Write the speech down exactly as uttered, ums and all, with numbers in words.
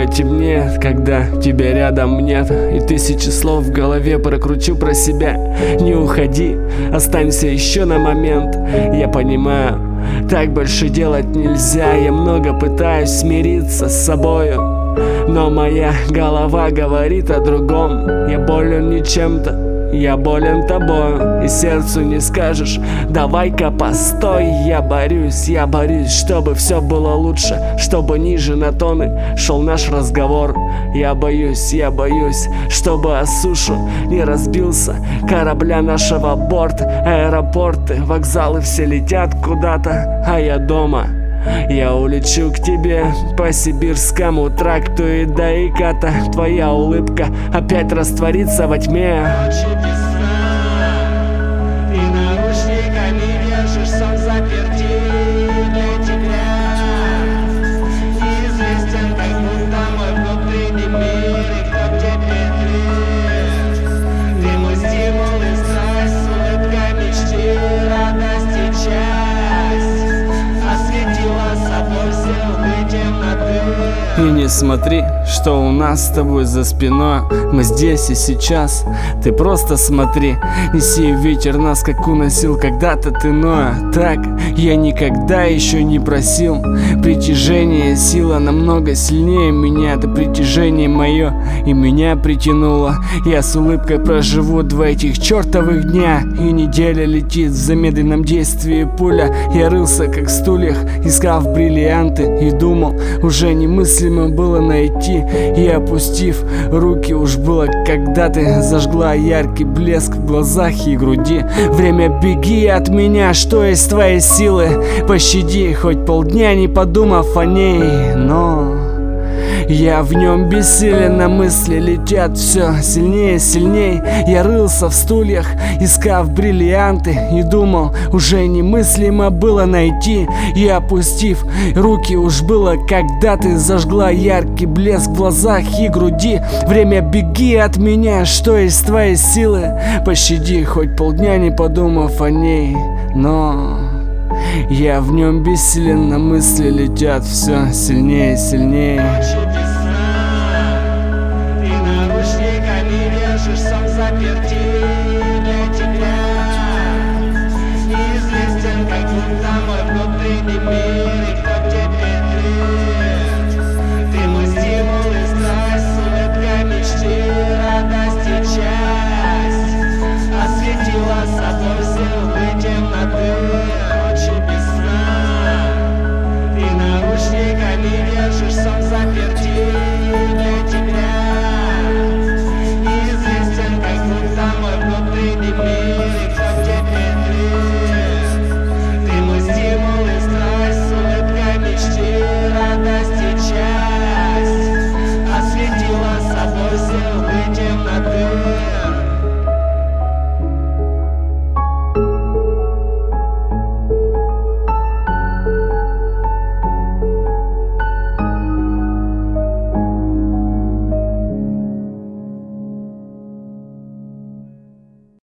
Намного темнее, когда тебя рядом нет, и тысячи слов в голове прокручу про себя. Не уходи, останься еще на момент. Я понимаю, так больше делать нельзя. Я много пытаюсь смириться с собою, но моя голова говорит о другом. Я болен не чем-то, я болен тобою, и сердцу не скажешь: давай-ка постой. Я борюсь, я борюсь, чтобы все было лучше, чтобы ниже на тоны шел наш разговор. Я боюсь, я боюсь, чтобы о сушу не разбился корабля нашего борт. Аэропорты, вокзалы все летят куда-то, а я дома. Я улечу к тебе по сибирскому тракту, и до Иката твоя улыбка опять растворится во тьме. Ночи без сна, ты наручниками держишь сон заперти для тебя. Неизвестен, как будто мой внутренний мир, и кто теперь ты? Ты мой стимул и страсть, улыбка мечты, радость и часть. Осветила собой все углы темноты. И не смотри, что у нас с тобой за спиной. Мы здесь и сейчас, ты просто смотри. Неси ветер нас, как уносил когда-то ты, Ноя. Так я никогда еще не просил. Притяжение, сила намного сильнее меня. Это притяжение мое и меня притянуло. Я с улыбкой проживу два этих чертовых дня, и неделя летит в замедленном действии пуля. Я рылся как в стульях, искав бриллианты, и думал, уже немыслимо было найти. И опустив руки, уж было, когда ты зажгла яркий блеск в глазах и груди. Время, беги от меня, что есть твоей силы. Пощади, хоть полдня не подумав о ней. Но я в нем бессилен, на мысли летят все сильнее, сильнее. Я рылся в стульях, искав бриллианты, и думал, уже немыслимо было найти. И опустив руки, уж было, когда ты зажгла яркий блеск в глазах и груди. Время, беги от меня, что есть твоей силы. Пощади, хоть полдня не подумав о ней. Но я в нем бессилен, на мысли летят все сильнее, сильнее. Ночи без